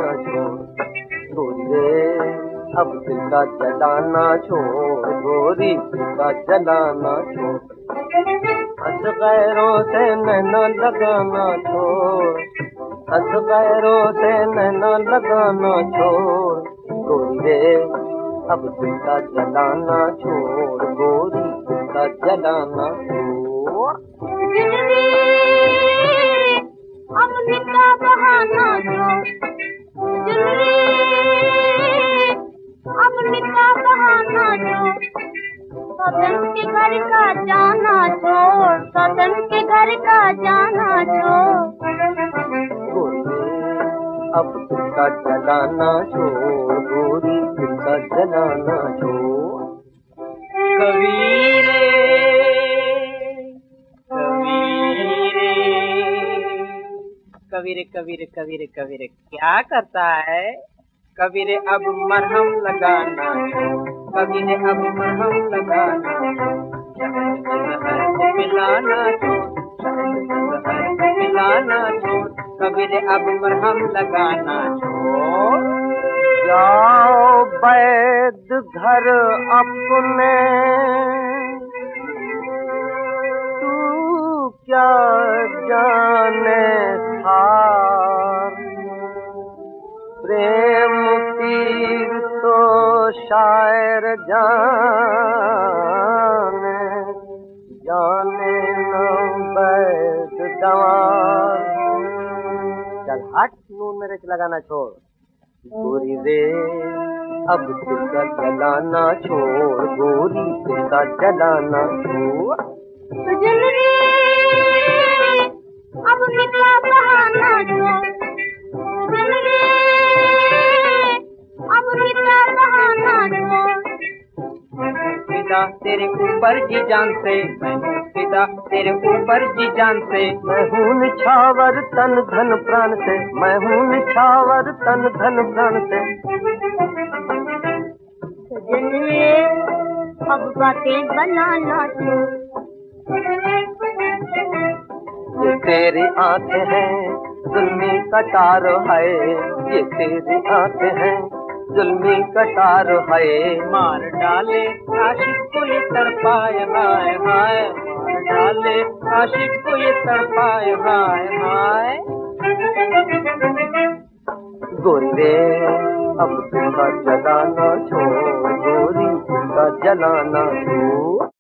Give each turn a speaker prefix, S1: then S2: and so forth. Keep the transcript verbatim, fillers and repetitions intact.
S1: छोड़ गोरी रे, अब दिल का जलाना छोड़ गोरी, दिल का जलाना छोड़। हंस गैरों से नैना लगाना छोड़, हंस गैरों से नैना लगाना छोड़ गोरी रे, अब दिल का जलाना छोड़ गोरी, दिल का जलाना छोड़।
S2: अब निकाह बहाना छोड़, अब निकाह बहाना छोड़, सदन के घर का जाना छोड़, सदन के घर का जाना छोड़
S1: गोरी अब दिल का जलाना छोड़ गोरी, दिल का जलाना छोड़।
S3: कबीरे कबीरे कबीरे कबीरे कबीरे क्या करता है? कबीरे अब मरहम लगाना छोड़, कबीरे अब मरहम लगाना छोड़, पिलाना छोड़, पिलाना छोड़, कबीरे अब मरहम लगाना छोड़।
S1: जाओ बैद घर अपने, तू क्या जाने था प्रेम तीर तो शायर जाने, जाने न बैद दवार। चल हट, नून मिर्च लगाना छोड़ गोरी रे, अब दिल का जलाना छोड़ गोरी, दिल का जलाना छोड़।
S2: सुजन रे अब निकाह बहाना छोड़, सुजन रे अब निकाह बहाना छोड़।
S3: फिदा तेरे ऊपर जी जान से, मैं हूँ फिदा तेरे ऊपर जी जान से,
S1: मैं हूँ निछावर तन धन प्राण से, मैं हूँ निछावर तन धन प्राण से।
S2: सुजन रे अब बातें बनाना छोड़,
S1: ये तेरी आंखें हैं जुल्मी कटार है, ये तेरी आंखें हैं जुल्मी कटार है,
S3: मार डाले आशिक को ये तड़पाए हाय हाय, मार डाले आशिक को ये तड़पाए हाय हाय।
S1: गोरी रे अब दिल का जलाना छोड़ गोरी, दिल का जलाना छोड़।